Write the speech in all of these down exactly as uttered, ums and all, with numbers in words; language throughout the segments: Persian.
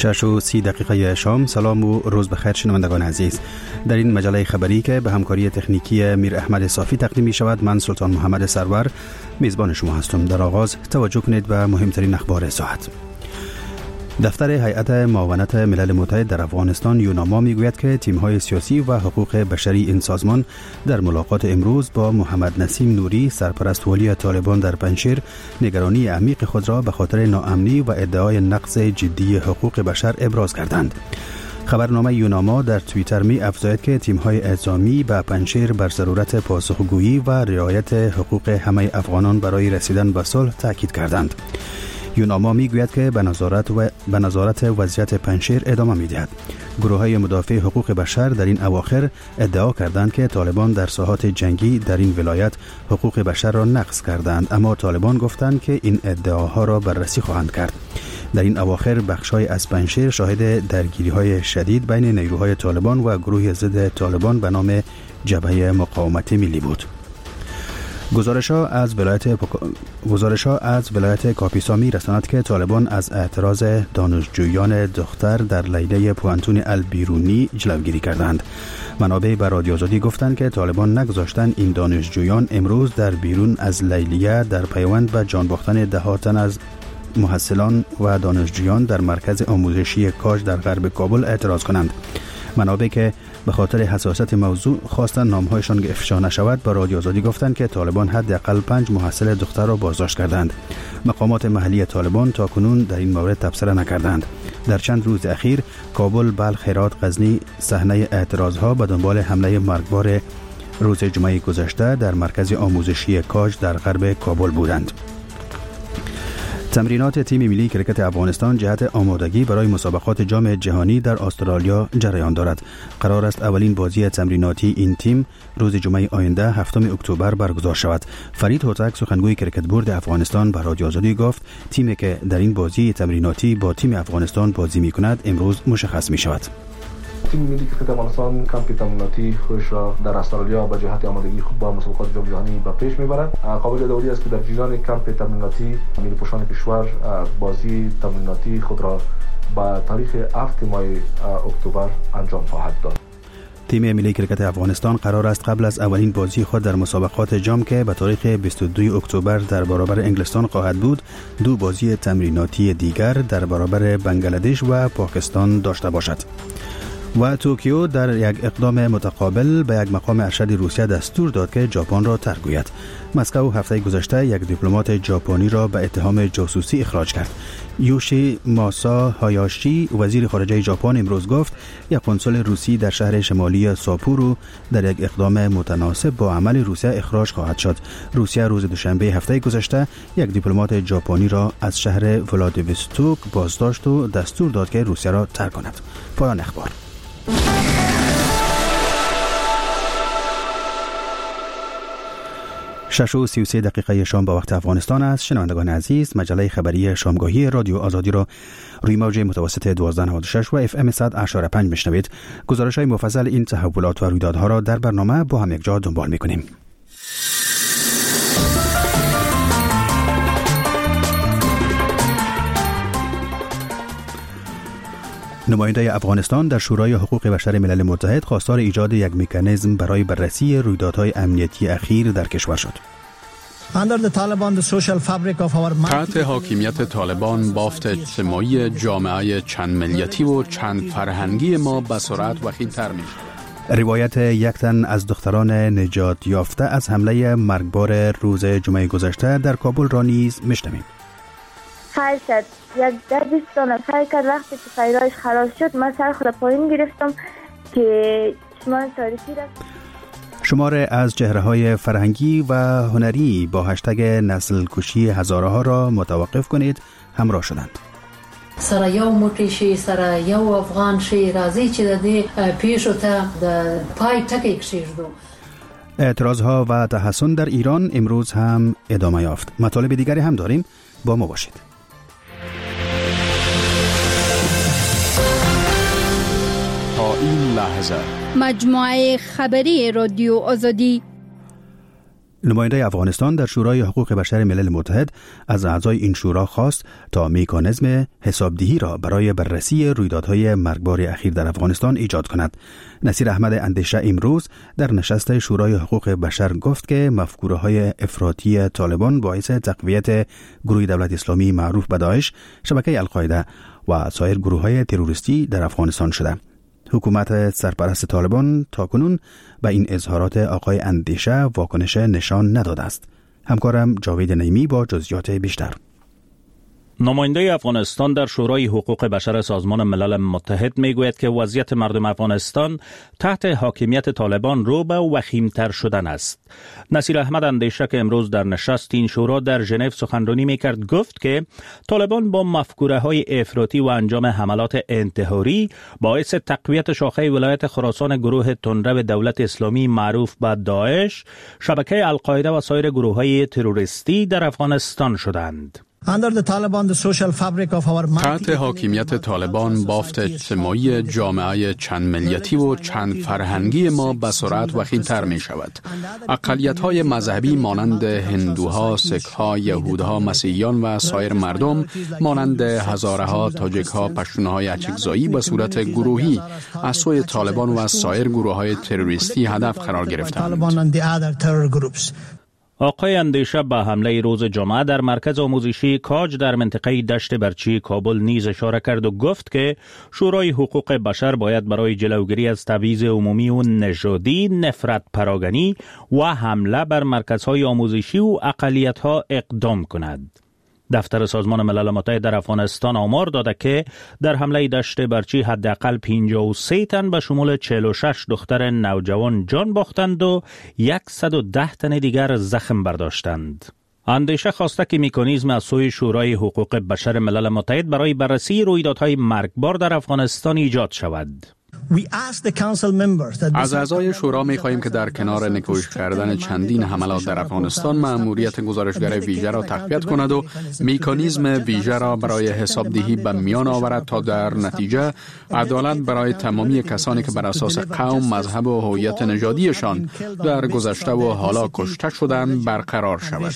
شش و سی دقیقه شام. سلام و روز بخیر شنوندگان عزیز. در این مجله خبری که به همکاری تکنیکی میر احمد صافی تقدیم می شود، من سلطان محمد سرور میزبان شما هستم. در آغاز توجه کنید به مهمترین اخبار ساعت. دفتر هیئت معاونت ملل متحد در افغانستان یوناما میگوید که تیم‌های سیاسی و حقوق بشری این سازمان در ملاقات امروز با محمد نسیم نوری، سرپرست والی طالبان در پنجشیر، نگرانی عمیق خود را به خاطر ناامنی و ادعای نقض جدی حقوق بشر ابراز کردند. خبرنامه یوناما در توییتر می افزاید که تیم‌های اعزامی به پنجشیر بر ضرورت پاسخگویی و رعایت حقوق همه افغانان برای رسیدن به صلح تاکید کردند. یوناما میگوید که به نظارت و به نظارت وضعیت پنجشیر ادامه می‌دهد. گروه‌های مدافع حقوق بشر در این اواخر ادعا کردند که طالبان در ساحات جنگی در این ولایت حقوق بشر را نقض کردند، اما طالبان گفتند که این ادعاها را بررسی خواهند کرد. در این اواخر بخش‌های از پنجشیر شاهد درگیری‌های شدید بین نیروهای طالبان و گروه ضد طالبان به نام جبهه مقاومت ملی بود. گزارش‌ها از ولایت پک... گزارش‌ها از ولایت کاپیسا می‌رساند که طالبان از اعتراض دانشجویان دختر در لیله پوانتون البیرونی جلوگیری کردند. منابع به رادیو آزادی گفتند که طالبان نگذاشتند این دانشجویان امروز در بیرون از لیلیه در پیوند به جان باختن ده تن از محصلان و دانشجویان در مرکز آموزشی کاج در غرب کابل اعتراض کنند. منابع که به خاطر حساسیت موضوع خواستن نامهایشان افشا نشود به رادیو آزادی گفتند که طالبان حداقل پنج محصل دختر را بازداشت کردند. مقامات محلی طالبان تاکنون در این مورد تبصره نکردند. در چند روز اخیر کابل، بلخ، هرات، غزنی صحنه اعتراضها به دنبال حمله مرگبار روز جمعه گذشته در مرکز آموزشی کاج در غرب کابل بودند. تمرینات تیم ملی کرکت افغانستان جهت آمادگی برای مسابقات جام جهانی در استرالیا جریان دارد. قرار است اولین بازی تمریناتی این تیم روز جمعه آینده هفتم اکتبر برگزار شود. فرید هوتک سخنگوی کرکت بورد افغانستان به رادیو آزادی گفت تیمی که در این بازی تمریناتی با تیم افغانستان بازی می کند امروز مشخص می شود. تیم ملی کرکت افغانستان کمپ تمریناتی خودش را در استرالیا به جهت آمادگی خوب با مسابقات جام جهانی به پیش میبرد. قابل یادآوری است که در جریان کمپ تمریناتی ملی پوشان کشور بازی تمریناتی خود را به تاریخ هفتم ماه اکتبر انجام خواهد داد. تیم ملی کرکت افغانستان قرار است قبل از اولین بازی خود در مسابقات جام که به تاریخ بیست و دو اکتبر در برابر انگلستان خواهد بود، دو بازی تمریناتی دیگر در برابر بنگلادش و پاکستان داشته باشد. و توکیو در یک اقدام متقابل به یک مقام ارشد روسیه دستور داد که ژاپن را ترک گوید. مسکو هفته گذشته یک دیپلمات ژاپنی را به اتهام جاسوسی اخراج کرد. یوشی ماسا هایاشی وزیر خارجه ژاپن امروز گفت یک قنسل روسی در شهر شمالی ساپورو در یک اقدام متناسب با عمل روسیه اخراج خواهد شد. روسیه روز دوشنبه هفته گذشته یک دیپلمات ژاپنی را از شهر ولادیوستوک بازداشت و دستور داد که روسیه را ترک کند. پایان اخبار. شش و سی و سه دقیقه شام با وقت افغانستان است. شنوندگان عزیز، مجله خبری شامگاهی رادیو آزادی را روی موج متوسط دوازده نود و شش و اف ام صد و اشاره پنج میشنوید. گزارش های مفصل این تحولات و رویدادها را در برنامه با هم یک جا دنبال میکنیم. نماینده افغانستان در شورای حقوق بشر ملل متحد خواستار ایجاد یک مکانیزم برای بررسی رویدادهای امنیتی اخیر در کشور شد. تحت حاکمیت طالبان بافت اجتماعی جامعه چند ملیتی و چند فرهنگی ما به سرعت وخیم‌تر می‌شود. روایت یک تن از دختران نجات یافته از حمله مرگبار روز جمعه گذشته در کابل را نیز میشنویم. خیر شد. یک در بیست نفر کرد. وقتی که فیرایش خلاص شد من سر خود پایین گرفتم که چشمان تاریکی رفت. شمار از چهره‌های فرهنگی و هنری با هشتگ نسل کشی هزاره ها را متوقف کنید همراه شدند. سره یو موټی شي سره یو افغان شي راځي چې د دې پیښو ته د پای ټکی کېږدو. اعتراضها و تحسن در ایران امروز هم ادامه یافت. مطالب دیگری هم داریم، با ما باشید. تا این لحظه مجموعه خبری رادیو آزادی نماینده افغانستان در شورای حقوق بشر ملل متحد از اعضای این شورا خواست تا مکانیزم حسابدهی را برای بررسی رویدادهای مرگبار اخیر در افغانستان ایجاد کند. نصیر احمد اندیشه امروز در نشست شورای حقوق بشر گفت که مفکوره‌های افراطی طالبان باعث تقویت گروه دولت اسلامی معروف به داعش، شبکه القاعده و سایر گروه‌های تروریستی در افغانستان شده. حکومت سرپرست طالبان تاکنون به این اظهارات آقای اندیشه واکنش نشان نداده است. همکارم جاوید نعیمی با جزئیات بیشتر. نماینده افغانستان در شورای حقوق بشر سازمان ملل متحد میگوید که وضعیت مردم افغانستان تحت حاکمیت طالبان رو به وخیمتر شدن است. نصیر احمد اندیشه که امروز در نشست این شورا در ژنو سخنرانی میکرد گفت که طالبان با مفکوره های افراطی و انجام حملات انتحاری باعث تقویت شاخه ولایت خراسان گروه تندرو دولت اسلامی معروف به داعش، شبکه القاعده و سایر گروه های تروریستی در افغانستان شدند. تحت حاکمیت طالبان بافت اجتماعی جامعه چند ملیتی و چند فرهنگی ما به سرعت وخیم‌تر می شود. اقلیت‌های مذهبی مانند هندوها، سیک‌ها، یهودها، مسیحیان و سایر مردم مانند هزاره‌ها، تاجک‌ها، پشتون‌های اچکزایی به صورت گروهی از سوی طالبان و سایر گروه‌های تروریستی هدف قرار گرفتند. آقای اندیشه به حمله روز جمعه در مرکز آموزشی کاج در منطقه دشت برچی کابل نیز اشاره کرد و گفت که شورای حقوق بشر باید برای جلوگیری از تبعیض عمومی و نژادی، نفرت پراگنی و حمله بر مرکزهای آموزشی و اقلیت‌ها اقدام کند. دفتر سازمان ملل متحد در افغانستان آمار داده که در حمله دشت برچی حداقل پنجاه و سه تن به شمول چهل و شش دختر نوجوان جان باختند و صد و ده تن دیگر زخم برداشتند. اندیشه خواسته که مکانیزم از سوی شورای حقوق بشر ملل متحد برای بررسی رویدادهای مرگبار در افغانستان ایجاد شود. از اعضای شورا می خواهیم که در کنار نکوش کردن چندین حملات در افغانستان مأموریت گزارشگر ویژه را تقویت کند و مکانیزم ویژه را برای حسابدهی به میان آورد تا در نتیجه عدالت برای تمامی کسانی که بر اساس قوم، مذهب و هویت نژادیشان در گذشته و حالا کشته شدند برقرار شود.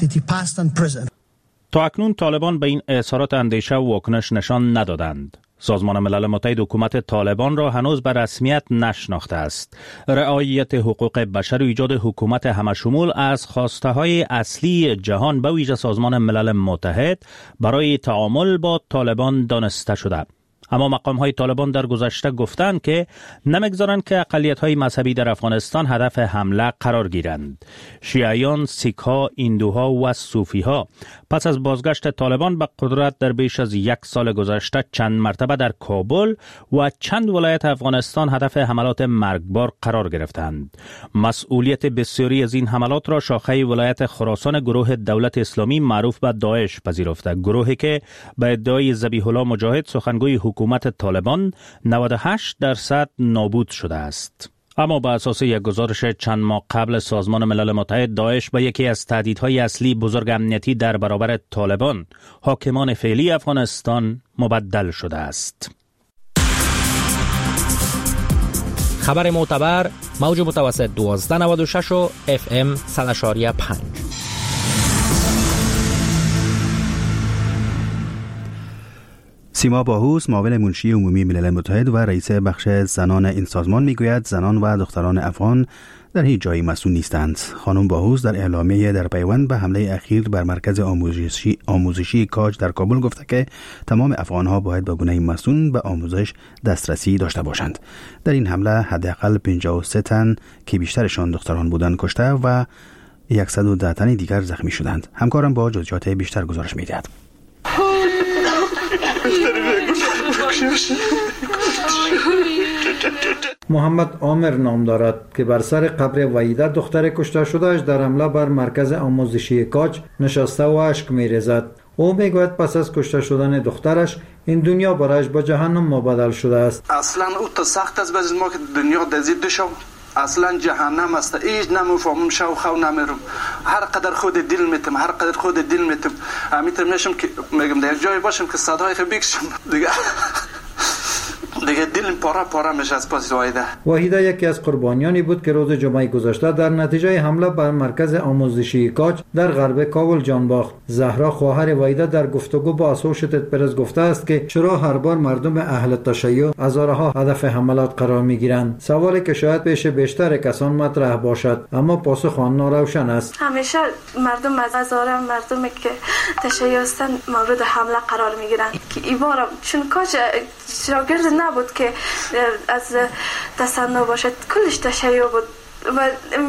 تا اکنون طالبان به این اظهارات اندیشه و واکنش نشان ندادند. سازمان ملل متحد حکومت طالبان را هنوز به رسمیت نشناخته است. رعایت حقوق بشر و ایجاد حکومت همشمول از خواسته های اصلی جهان به ویژه سازمان ملل متحد برای تعامل با طالبان دانسته شده. اما مقام های طالبان در گذشته گفتند که نمیگذارند که اقلیت های مذهبی در افغانستان هدف حمله قرار گیرند. شیعیان، سیکها، هندوها و صوفیها پس از بازگشت طالبان به قدرت در بیش از یک سال گذشته چند مرتبه در کابل و چند ولایت افغانستان هدف حملات مرگبار قرار گرفتند. مسئولیت بسیاری از این حملات را شاخه ولایت خراسان گروه دولت اسلامی معروف به داعش پذیرفته، گروهی که به ادعای ذبیح الله مجاهد سخنگوی حکومت طالبان نود و هشت درصد نابود شده است. اما به اساس یک گزارش چند ماه قبل سازمان ملل متحد، داعش به یکی از تهدیدهای اصلی بزرگ امنیتی در برابر طالبان، حاکمان فعلی افغانستان، مبدل شده است. خبر معتبر موج متوسط دوازده نود و شش و اف ام صد و پنج. سیما باهوس، معاون منشی عمومی ملل متحد و رئیس بخش زنان این سازمان میگوید زنان و دختران افغان در هیچ جایی مسئول نیستند. خانم باهوس در اعلامیه در پیوند به حمله اخیر بر مرکز آموزشی آموزشی کاج در کابل گفته که تمام افغان‌ها باید به گونه مسئول به آموزش دسترسی داشته باشند. در این حمله حداقل پنجاه و سه تن که بیشترشان دختران بودند کشته و صد و ده تن دیگر زخمی شدند. همکارم با جزئیات بیشتر گزارش می‌دهد. محمد عامر نام دارد که بر سر قبر وحیده دختر کشته شدهش در حمله بر مرکز آموزشی کاج نشسته و اشک می‌ریزد. او میگوید پس از کشته شدن دخترش این دنیا برایش به جهنم مبدل شده است. اصلا او تا سخت است باز ما که دنیا دزید شو اصلا جهنم است. ایج نمیفهمم شو خو نمیرم. هر قدر خود دل میتم هر قدر خود دل میتم میتم نشم که میگم در جای باشم که صدای خو بکشم دیگه دیگه دل پاره پاره میشه از پاس وحیده. وحیده یکی از قربانیانی بود که روز جمعه گذشته در نتیجه حمله بر مرکز آموزشی کاج در غرب کابل جان باخت. زهرا خواهر وحیده در گفتگو با اسوشیتد پرس گفته است که چرا هر بار مردم اهل تشیع هزارها هدف حملات قرار میگیرند. سوالی که شاید پیش بیشتر کسان مطرح باشد، اما پاسخ آن ناروشن است. همیشه مردم از هزاره مردمی که تشیع هستند مورد حمله قرار میگیرند که این بار چون کاج شاگرد نبود که از تصنع باشد، کلش تشیع بود و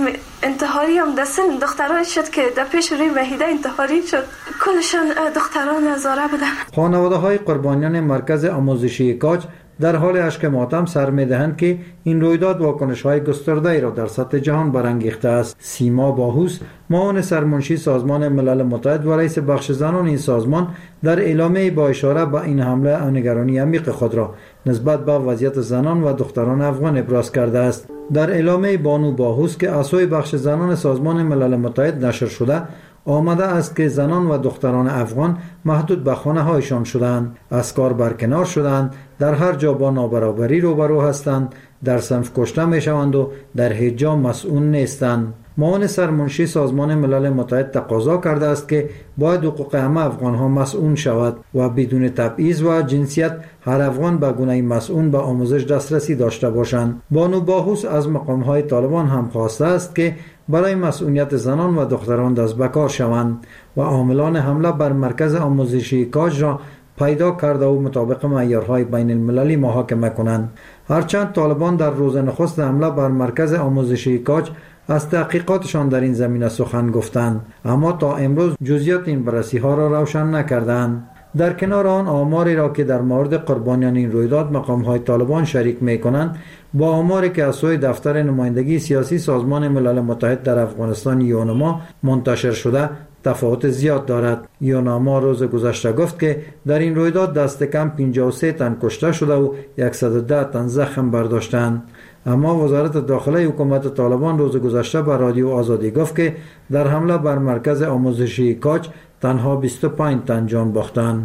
انتحاری هم دستن دختران شد که در پیش روی وحیده انتحاری شد. کلشان دختران هزاره بودن. خانواده های قربانیان مرکز آموزشی کاج در حال اشک ماتم سر می‌دهند که این رویداد واکنش‌های گسترده‌ای را در سطح جهان برانگیخته است. سیما باهوس، معاون سرمنشی سازمان ملل متحد و رئیس بخش زنان این سازمان، در اعلامیه با اشاره به این حمله نگرانی عمیق خود را نسبت به وضعیت زنان و دختران افغان ابراز کرده است. در اعلامیه بانو باهوس که عضو بخش زنان سازمان ملل متحد نشر شده، آمده است که زنان و دختران افغان محدود به خانه هایشان شدند، از کار برکنار شدند، در هر جا با نابرابری روبرو هستند، در صنف کشته می شوند و در هیچ جا مسئول نیستند. معاون سرمنشی سازمان ملل متحد تقاضا کرده است که باید حقوق همه افغان ها مسئول شود و بدون تبعیض و جنسیت هر افغان به گونه مسئول به آموزش دسترسی داشته باشند. بانو باهوس از مقام های طالبان هم خواسته است که برای مسئولیت زنان و دختران دست به کار شوند و عاملان حمله بر مرکز آموزشی کاج را پیدا کرده و مطابق معیارهای بین المللی محاکمه کنند. هرچند طالبان در روز نخست حمله بر مرکز آموزشی کاج از تحقیقاتشان در این زمینه سخن گفتند، اما تا امروز جزئیات این بررسی ها را روشن نکردند. در کنار آن آماری را که در مورد قربانیان این رویداد مقام های طالبان شریک می کنند با آماری که از سوی دفتر نمایندگی سیاسی سازمان ملل متحد در افغانستان یونما منتشر شده تفاوت زیاد دارد. یونما روز گذشته گفت که در این رویداد دست کم پنجاه و سه تن کشته شده و صد و ده تن زخم برداشتند. اما وزارت داخله حکومت طالبان روز گذشته به رادیو آزادی گفت که در حمله بر مرکز آموزشی کاج تنها بیست و پنج تن جان باختند.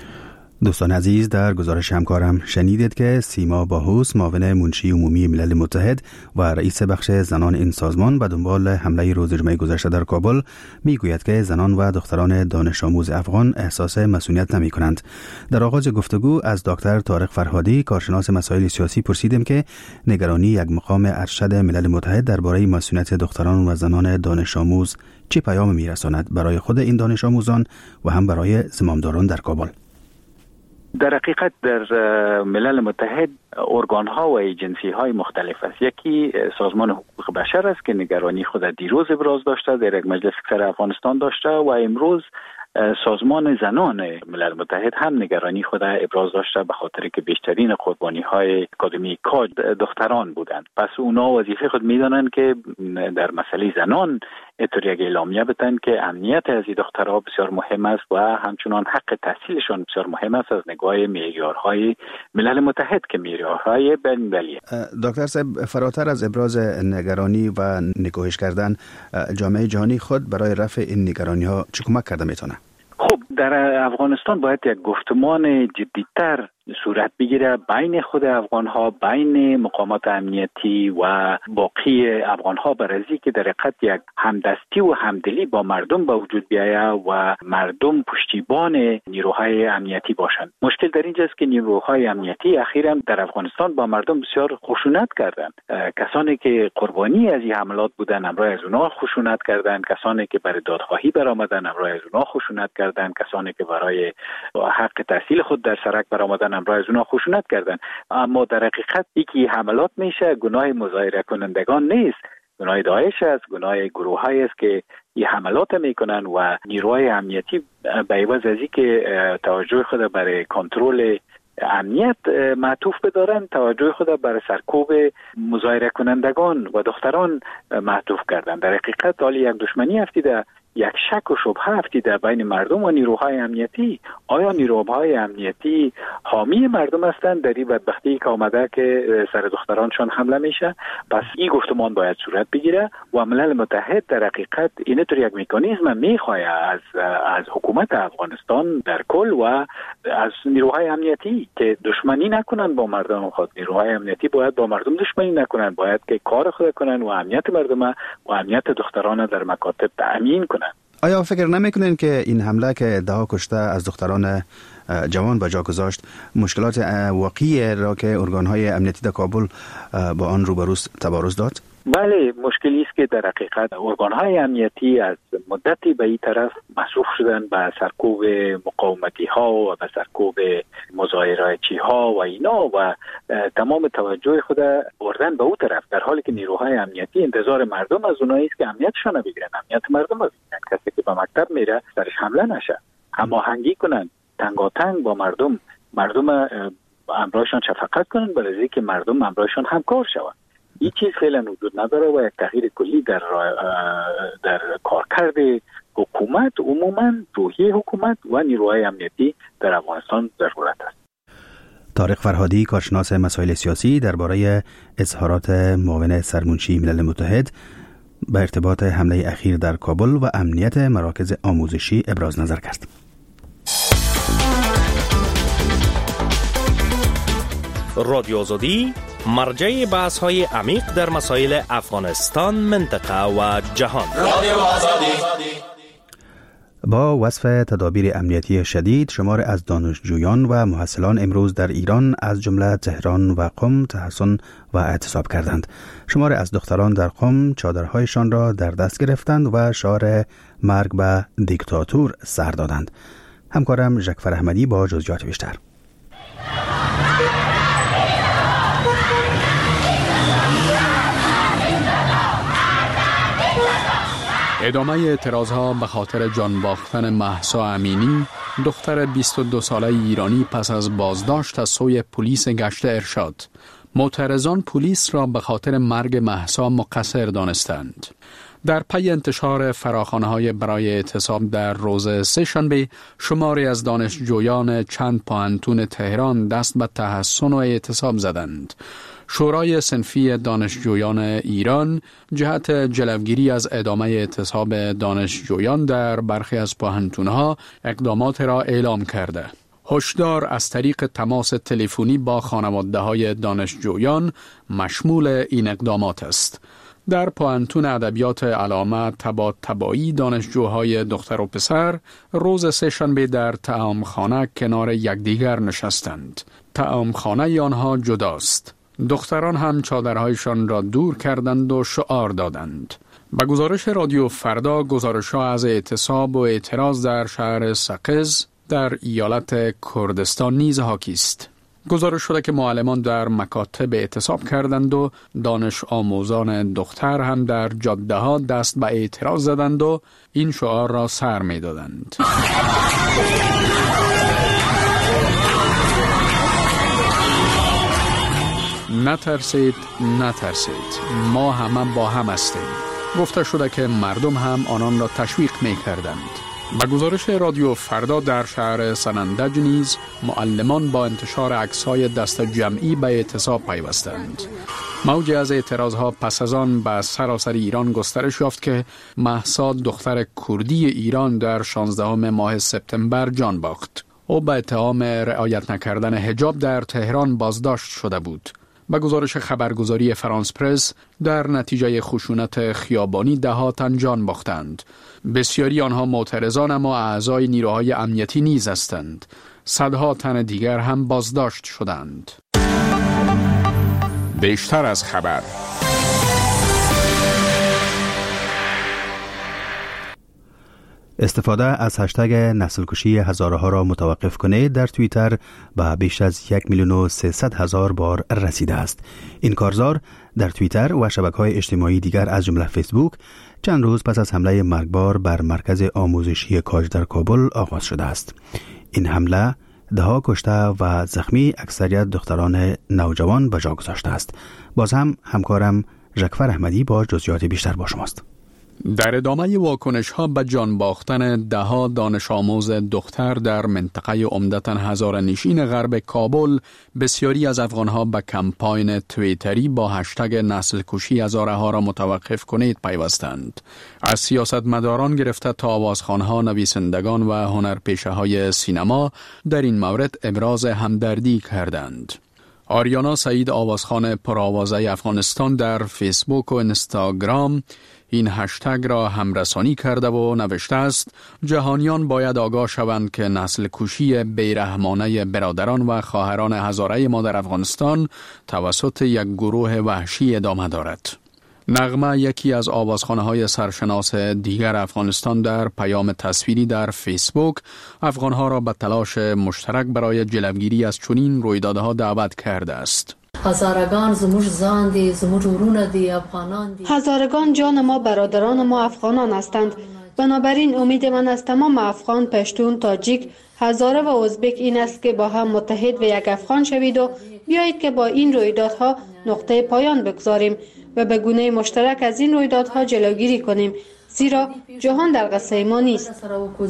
دوستان عزیز، در گزارش همکارم شنیدید که سیما باهوس، معاون منشی عمومی ملل متحد و رئیس بخش زنان این سازمان، به دنبال حمله روز جمعه گذشته در کابل میگوید که زنان و دختران دانش آموز افغان احساس مسئولیت نمی کنند. در آغاز گفتگو از دکتر طارق فرهادی، کارشناس مسائل سیاسی، پرسیدیم که نگرانی یک مقام ارشد ملل متحد درباره مسئولیت دختران و زنان دانش آموز چه پیام میرساند برای خود این دانش آموزان و هم برای زمامداران در کابل. در حقیقت در ملل متحد ارگان ها و ایجنسی های مختلف است. یکی سازمان حقوق بشر است که نگرانی خود دیروز ابراز داشته، در یک مجلس سر افغانستان داشته و امروز سازمان زنان ملل متحد هم نگرانی خود ابراز داشته به خاطر که بیشترین قربانی های آکادمی کاج دختران بودند. پس اونا وظیفه خود میدانند که در مسئله زنان اینطور یک اعلامیه بدن که امنیت از این دخترها بسیار مهم است و همچنان حق تحصیلشان بسیار مهم است از نگاه معیارهای ملل متحد که معیارهای بین‌المللی. دکتر صاحب، فراتر از ابراز نگرانی و نگاهش کردن، جامعه جهانی خود برای رفع این نگرانی ها چه کمک کرده میتونه؟ خب در افغانستان باید یک گفتمان جدی‌تر صورت بگیره بین خود افغان ها، بین مقامات امنیتی و باقی افغان ها، برای که در حقیقت یک همدستی و همدلی با مردم به وجود بیاید و مردم پشتیبان نیروهای امنیتی باشند. مشکل در اینجاست که نیروهای امنیتی اخیراً در افغانستان با مردم بسیار خشونت کردند. کسانی که قربانی از این حملات بودند امروز از اونها خشونت کردند، کسانی که برای دادخواهی برآمدند امروز از اونها خشونت کردند، کسانی که برای حق تحصیل خود در سرک برآمدند امروز اونها خشونت کردن. اما در حقیقت یکی حملات میشه گناه مظاهره کنندگان نیست، گناه داعش است، گناه گروه های است که این حملات میکنن و نیروهای امنیتی به عوض از اینکه توجه خود برای کنترل امنیت معطوف بدارن، توجه خود برای سرکوب مظاهره کنندگان و دختران معطوف کردن. در حقیقت حالی یک دشمنی افتیده یک شک و شبهه افتیده بین مردم و نیروهای امنیتی. آیا نیروهای امنیتی حامی مردم هستند در این بدبختی که آمده که سر دخترانشان حمله میشه؟ پس این گفتمان باید صورت بگیره و ملل متحد در حقیقت اینطور یک مکانیزم میخواه از از حکومت افغانستان در کل و از نیروهای امنیتی که دشمنی نکنن با مردم خود. نیروهای امنیتی باید با مردم دشمنی نکنن، باید که کار خود کنن و امنیت مردم و امنیت دختران در مکاتب تأمین کنن. آیا فکر نمیکنین که این حمله که ده کشته از دختران جوان به جا گذاشت مشکلات واقعی را که ارگان‌های امنیتی در کابل با آن روبروست تبارز داد؟ بله، مشکلی است که در حقیقت ارگان‌های امنیتی از مدتی به این طرف مصروف شدن به سرکوب مقاومتی ها و به سرکوب مظاهره‌چی ها و اینا و تمام توجه خود بردن به اون طرف، در حالی که نیروهای امنیتی انتظار مردم از اونایی است که امنیتشان رو بگیرن، امنیت مردم رو بگیرن. کسی که به مکتب میره سرش حمله نشه، هماهنگی کنن، تنگاتنگ با مردم، مردم امرایشان شفقت کنن برای اینکه مردم امرایشان همکار شوند. این چیز فعلا وجود نداره و یک تغییر کلی در در کارکرد حکومت، عموما روحیه حکومت و نیروهای امنیتی در افغانستان ضرورت است. طارق فرهادی، کارشناس مسائل سیاسی، درباره اظهارات معاون سرمنشی ملل متحد به ارتباط حمله اخیر در کابل و امنیت مراکز آموزشی ابراز نظر کرد. رادیو آزادی مرجع بحث های عمیق در مسائل افغانستان، منطقه و جهان. رادیو آزادی. با وصف تدابیر امنیتی شدید، شمار از دانشجویان و محصلان امروز در ایران از جمله تهران و قم تحصن و اعتصاب کردند. شمار از دختران در قم چادرهایشان را در دست گرفتند و شعار مرگ به دیکتاتور سر دادند. همکارم ژکفر احمدی با جزئیات بیشتر. ادامه اعتراضها به خاطر جان باختن مهسا امینی، دختر بیست و دو ساله ایرانی پس از بازداشت از سوی پلیس گشت ارشاد. معترضان پلیس را به خاطر مرگ مهسا مقصر دانستند. در پی انتشار فراخوان‌های برای اعتصاب در روز سه‌شنبه، شماری از دانشجویان چند پوهنتون تهران دست به تحصن و اعتصاب زدند. شورای صنفی دانشجویان ایران جهت جلوگیری از ادامه اعتصاب دانشجویان در برخی از پوهنتون‌ها اقدامات را اعلام کرده. هشدار از طریق تماس تلفنی با خانواده‌های دانشجویان مشمول این اقدامات است. در پوهنتون ادبیات علامه طباطبایی دانشجوهای دختر و پسر روز سه‌شنبه در طعامخانه کنار یکدیگر نشستند. طعامخانه آنها جداست. دختران هم چادرهایشان را دور کردند و شعار دادند. به گزارش رادیو فردا، گزارش‌ها از اعتصاب و اعتراض در شهر سقز در ایالت کردستان نیز حاکی است. گزارش شده که معلمان در مکاتب اعتصاب کردند و دانش آموزان دختر هم در جاده ها دست به اعتراض زدند و این شعار را سر می دادند. نترسید، نترسید، ما همه با هم هستیم. گفته شده که مردم هم آنان را تشویق می کردند. به گزارش رادیو فردا در شهر سنندج نیز معلمان با انتشار عکس‌های دست جمعی به اعتصاب پیوستند. موج از اعتراضها پس از آن به سراسر ایران گسترش یافت که مهسا دختر کردی ایران در شانزدهم ماه سپتامبر جان باخت. او به اتهام رعایت نکردن حجاب در تهران بازداشت شده بود. به گزارش خبرگزاری فرانس پرس، در نتیجه خشونت خیابانی ده ها تن جان باختند. بسیاری آنها معترضان اما اعضای نیروهای امنیتی نیز هستند. صدها تن دیگر هم بازداشت شدند. بیشتر از خبر. استفاده از هشتگ نسل کشی هزاره ها را متوقف کنید در توییتر به بیش از یک میلیون و سیصد هزار بار رسیده است. این کارزار در توییتر و شبکه‌های اجتماعی دیگر از جمله فیسبوک چند روز پس از حمله مرگبار بر مرکز آموزشی کاج در کابل آغاز شده است. این حمله دهها کشته و زخمی اکثریت دختران نوجوان به جا گذاشته است. باز هم همکارم ژکفر احمدی با جزئیات بیشتر با شماست. در ادامه واکنش ها به جان باختن ده ها دانش آموز دختر در منطقه عمدتاً هزاره‌نشین غرب کابل، بسیاری از افغان ها به کمپاین توییتری با هشتگ نسل کشی هزاره ها را متوقف کنید پیوستند. از سیاستمداران گرفته تا آوازخوان ها، نویسندگان و هنرپیشه های سینما در این مورد ابراز همدردی کردند. آریانا سعید، آوازخوان پرآوازه افغانستان، در فیسبوک و اینستاگرام این هشتگ را همرسانی کرده و نوشته است: جهانیان باید آگاه شوند که نسل کشی بیرحمانه برادران و خواهران هزاره ما در افغانستان توسط یک گروه وحشی ادامه دارد. نغمه، یکی از آوازخوان‌های سرشناس دیگر افغانستان، در پیام تصویری در فیسبوک افغان‌ها را به تلاش مشترک برای جلوگیری از چنین رویدادها دعوت کرده است. هزارگان زموج زان دی، زموج ورون دی، افغانان دی. هزارگان جان ما، برادران ما افغانان هستند. بنابراین امید من از تمام افغان، پشتون، تاجیک، هزاره و ازبک این است که با هم متحد و یک افغان شوید و بیایید که با این رویدادها نقطه پایان بگذاریم و به گونه مشترک از این رویدادها جلوگیری کنیم، زیرا جهان در قصه ما نیست.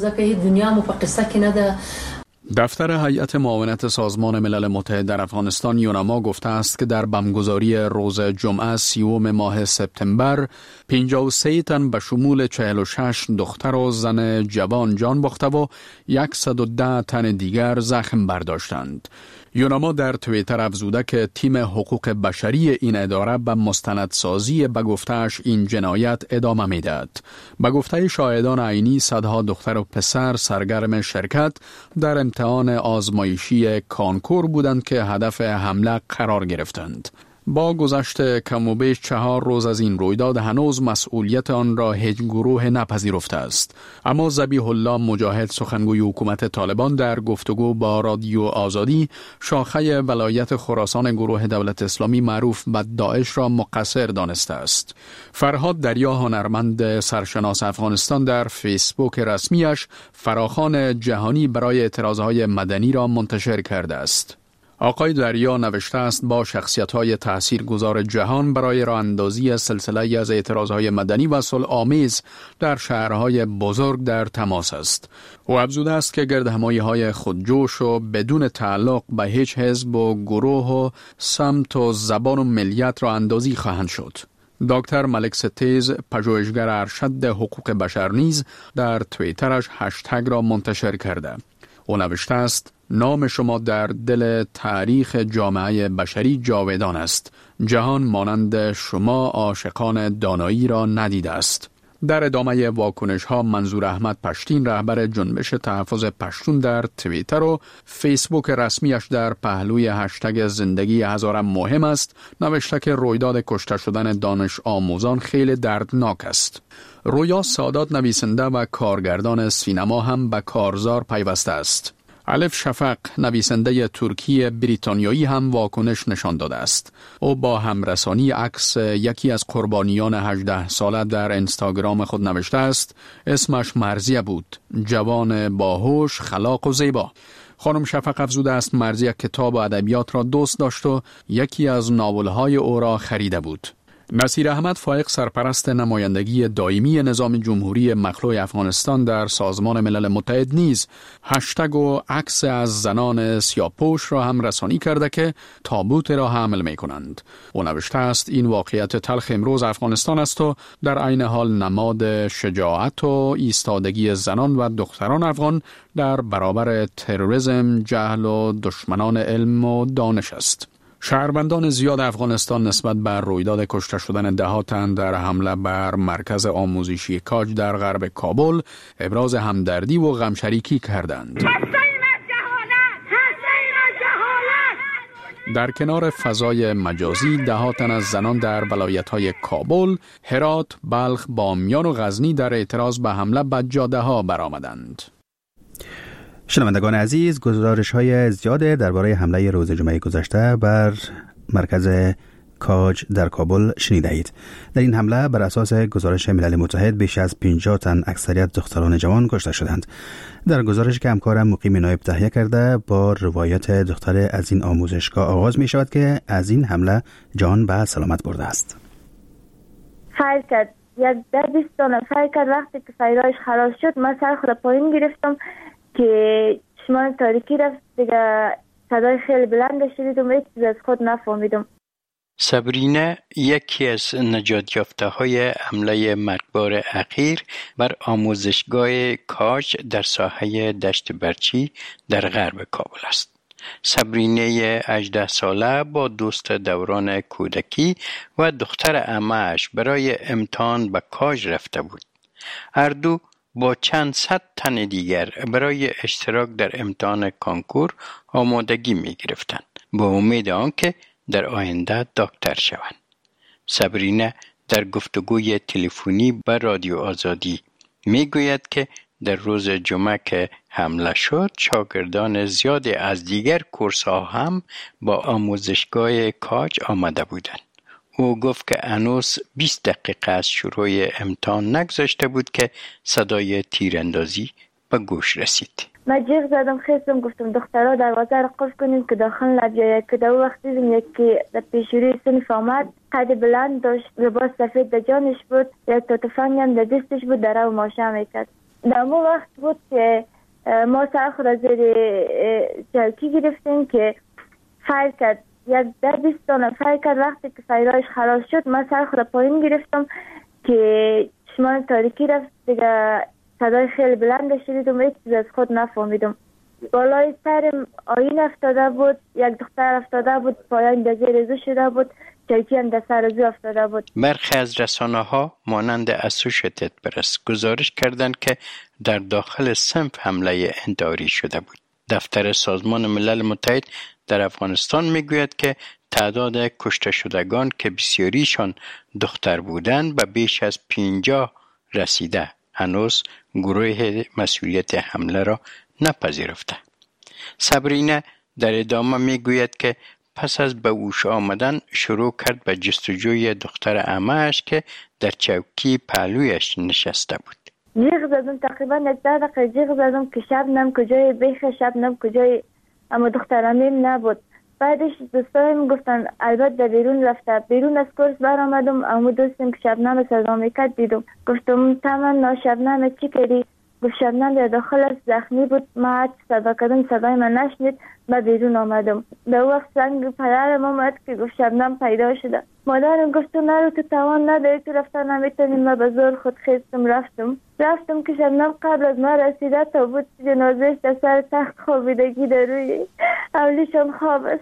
دفتر هیئت معاونت سازمان ملل متحد در افغانستان یوناما گفته است که در بمگذاری روز جمعه سیوم ماه سپتامبر پنجاه و سه تن به شمول چهل و شش دختر و زن جوان جان باخته و صد و ده تن دیگر زخم برداشتند. یوناما در توییتر افزوده که تیم حقوق بشری این اداره به مستندسازی به گفته‌اش این جنایت ادامه می‌دهد. به گفته شاهدان عینی، صدها دختر و پسر سرگرم شرکت در امتحان آزمایشی کانکور بودند که هدف حمله قرار گرفتند. با گذشت کم و بیش چهار روز از این رویداد هنوز مسئولیت آن را هیچ گروه نپذیرفته است. اما ذبیح الله مجاهد، سخنگوی حکومت طالبان، در گفتگو با رادیو آزادی شاخه ولایت خراسان گروه دولت اسلامی معروف به داعش را مقصر دانسته است. فرهاد دریا، هنرمند سرشناس افغانستان، در فیسبوک رسمیش فراخوان جهانی برای اعتراضهای مدنی را منتشر کرده است. آقای دریا نوشته است: با شخصیت‌های تاثیرگذار جهان برای راه اندازی سلسله از اعتراضهای مدنی و صلح آمیز در شهرهای بزرگ در تماس است. او افزوده است که گردهمایی‌های خودجوش و بدون تعلق به هیچ حزب و گروه و سمت و زبان و ملیت را اندازی خواهند شد. دکتر ملک ستیز، پژوهشگر ارشد حقوق بشر، نیز در توییترش هشتگ را منتشر کرده. او نوشته است: نام شما در دل تاریخ جامعه بشری جاودان است. جهان مانند شما عاشقان دانایی را ندیده است. در ادامه واکنش ها، منظور احمد پشتین، رهبر جنبش تحفظ پشتون، در توییتر و فیسبوک رسمیش در پهلوی هشتگ زندگی هزاره مهم است نوشته که رویداد کشته شدن دانش آموزان خیلی دردناک است. رویا سادات، نویسنده و کارگردان سینما، هم به کارزار پیوسته است. الف شفق، نویسنده ترکی بریتانیایی، هم واکنش نشان داده است. او با همرسانی عکس یکی از قربانیان هجده ساله در اینستاگرام خود نوشته است: اسمش مرضیه بود، جوان باهوش، خلاق و زیبا. خانم شفق افزوده است مرضیه کتاب و ادبیات را دوست داشت و یکی از ناولهای او را خریده بود. نصیر احمد فائق، سرپرست نمایندگی دائمی نظام جمهوری مخلوع افغانستان در سازمان ملل متحد، نیز هشتگ و عکس از زنان سیاه‌پوش را هم رسانی کرده که تابوت را حمل می کنند. او نوشته است: این واقعیت تلخ امروز افغانستان است و در عین حال نماد شجاعت و ایستادگی زنان و دختران افغان در برابر تروریسم، جهل و دشمنان علم و دانش است. شهروندان زیاد افغانستان نسبت بر رویداد کشته شدن ده ها تن در حمله بر مرکز آموزشی کاج در غرب کابل ابراز همدردی و غمشریکی کردند. در کنار فضای مجازی، ده ها تن از زنان در ولایت‌های کابل، هرات، بلخ، بامیان و غزنی در اعتراض به حمله به جاده ها برآمدند. شنوندگان عزیز، گزارش‌های زیاد درباره حمله روز جمعه گذشته بر مرکز کاج در کابل شنیدید. در این حمله بر اساس گزارش ملل متحد بیش از پنجاه تن اکثریت دختران جوان کشته شدند. در گزارش که همکارم مقیم نایب تهیه کرده، با روایت دختر از این آموزشگاه آغاز می شود که از این حمله جان به سلامت برده است. فرض کرد یک ده بیست دانه فیر کرد. وقتی که فیرایش خلاص شد من سر خود پایین گرفتم که چشمان تاریکی رفت دیگه. صدای خیلی بلند شدیدم، هیچ چیز از خود نفهمیدم. سبرینه یکی از نجات یافته های حمله مرگبار اخیر بر آموزشگاه کاج در ساحه دشت برچی در غرب کابل است. سبرینه هجده ساله با دوست دوران کودکی و دختر عمه‌اش برای امتحان به کاج رفته بود. هر دو با چند صد تن دیگر برای اشتراک در امتحان کانکور آمادگی می گرفتند با امید آنکه در آینده دکتر شوند. سبرینه در گفتگوی تلفنی با رادیو آزادی می گوید که در روز جمعه که حمله شد شاگردان زیادی از دیگر کورس‌ها هم با آموزشگاه کاج آمده بودند. او گفت که هنوز بیست دقیقه از شروع امتحان نگذشته بود که صدای تیراندازی به گوش رسید. من جیغ زدم، خیستم، گفتم دخترها دروازه را قفل کنیم که داخل نبیاید. که در وقت دیدم یکی در پیشوری صنف آمد، قد بلند داشت، لباس سفید در جانش بود، یک تا تفنگ هم در دستش بود، در رو ماشه میکرد. در اون وقت بود که ما سر خود از زیر چوکی گرفتیم که فیر کرد. یک ده بیست دانه فیر کرد. وقتی که فیرایش خلاص شد من سر خود پایین گرفتم که چشمان تاریکی رفت دیگه. صدای خیلی بلند شدیدم، هیچ چیز از خود نفهمیدم. بالای سرم آیین افتاده بود، یک دختر افتاده بود، پایان در زیر زو شده بود، چوکی هم در سر زو افتاده بود. برخی از رسانه ها مانند اسوشیتد پرس گزارش کردند که در داخل صنف حمله انتحاری شده بود. دفتر سازمان ملل متحد در افغانستان میگوید که تعداد کشته شدگان که بسیاریشان دختر بودند به بیش از پنجاه رسیده. هنوز گروه مسئولیت حمله را نپذیرفته. سبرینه در ادامه میگوید که پس از به هوش آمدن شروع کرد به جستجوی دختر عمه‌اش که در چوکی پهلویش نشسته بود. جیغ زدم، تقریبا یک ده دقیقه جیغ زدم که شبنم کجای، بیخ شبنم کجای، اما دخترمیم نبود. بعدش دوستایم گفتن البته در بیرون رفته. بیرون از کورس بر آمدم، اما دوستم که شبنم صدا میکرد دیدم. گفتم تمنا شبنم چی کردی؟ گفت شبنم در داخل از زخمی بود. ما هر صدا کردم صدای من نشنید. با بیرون آمدم. در وقت زنگ پدرم آمد که گفت شبنم پیدا شده. مادرم گفت تو نرو، تو توان نداری، تو رفتن نمیتونی. ما به زور خود خیستم رفتم. رفتم که شبنم قبل از ما رسیده تا بود جنازهش در سر تخت خوابیدگی در روی اولیشان خواب است.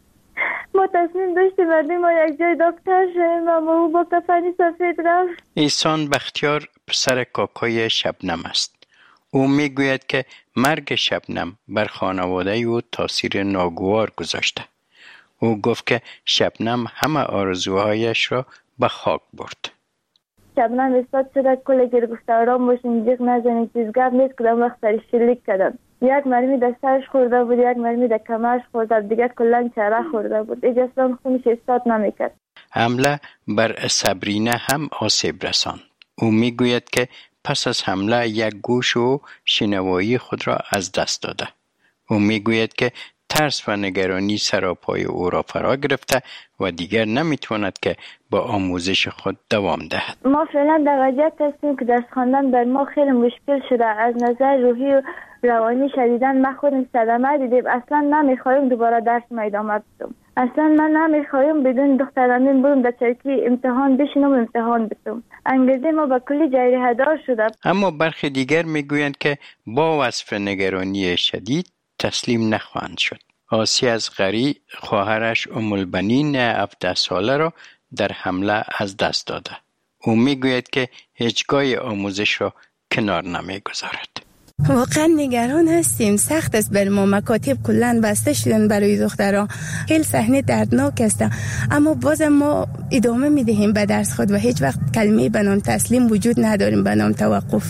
ما تصمیم داشتیم بردیم ما یک جای دکتر شدیم، اما او با کفنی سفید رفت. احسان بختیار پسر کاکای شبنم است. او میگوید که مرگ شبنم بر خانواده او تاثیر ناگوار گذاشته. او گفت که شبنم همه آرزوهایش را به خاک برد. شبنم استاد شده کلی گیر گفته آرام باشین، جیغ نزنین، چیز گپ نیست. کدام وقت سرش شلیک کردن. یک مرمی در سرش خورده بود، یک مرمی در کمرش خورده بود، دیگر کلان چهره خورده بود. ایج اصلا خونش استاد نمیکرد. حمله بر سبرینه هم آسیب رساند. او میگوید که پس از حمله یک گوش و شنوایی خود را از دست داده. او میگوید که ترس و نگرانی سراپای او را فرا گرفته و دیگر نمیتواند که با آموزش خود دوام دهد. ما فعلا در وضعیت هستیم که درس خواندن بر ما خیلی مشکل شده. از نظر روحی و روانی شدیداً ما خودم صدمه دیدیم. اصلا نمیخوایم دوباره درس ادامه بدم. اصلا من نمیخوایم بدون دخترانم برم در چوکی امتحان بشینم و امتحان بدم. انگیزه ما به کلی جریحه دار شده. اما برخی دیگر میگویند که با وصف نگرانی شدید تسلیم نخواهند شد. آسیه از غری خواهرش ام البنین هفده ساله را در حمله از دست داده. او میگوید که هیچگاه آموزش را کنار نمیگذارد. واقعا نگران هستیم. سخت است بر ما. مکاتب کلن بسته شدن برای دختران. خیلی صحنه دردناک است، اما باز ما ادامه میدهیم به درس خود و هیچ وقت کلمه به نام تسلیم وجود نداریم، به نام توقف.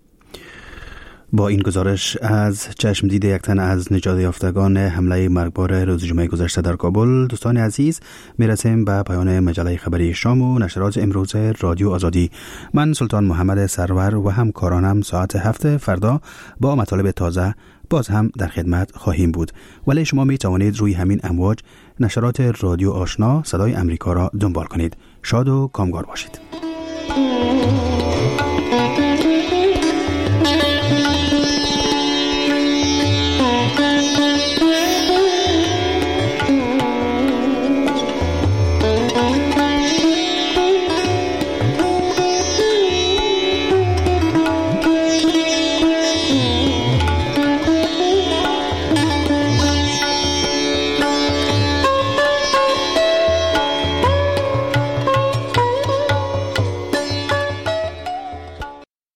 با این گزارش از چشم دید یک تن از نجات یافتگان حمله مرگبار روز جمعه گذشته در کابل، دوستان عزیز میرسیم به پایان مجله خبری شام و نشرات امروز رادیو آزادی. من سلطان محمد سرور و همکارانم ساعت هفت فردا با مطالب تازه باز هم در خدمت خواهیم بود. ولی شما می توانید روی همین امواج نشرات رادیو آشنا صدای امریکا را دنبال کنید. شاد و کامگار باشید.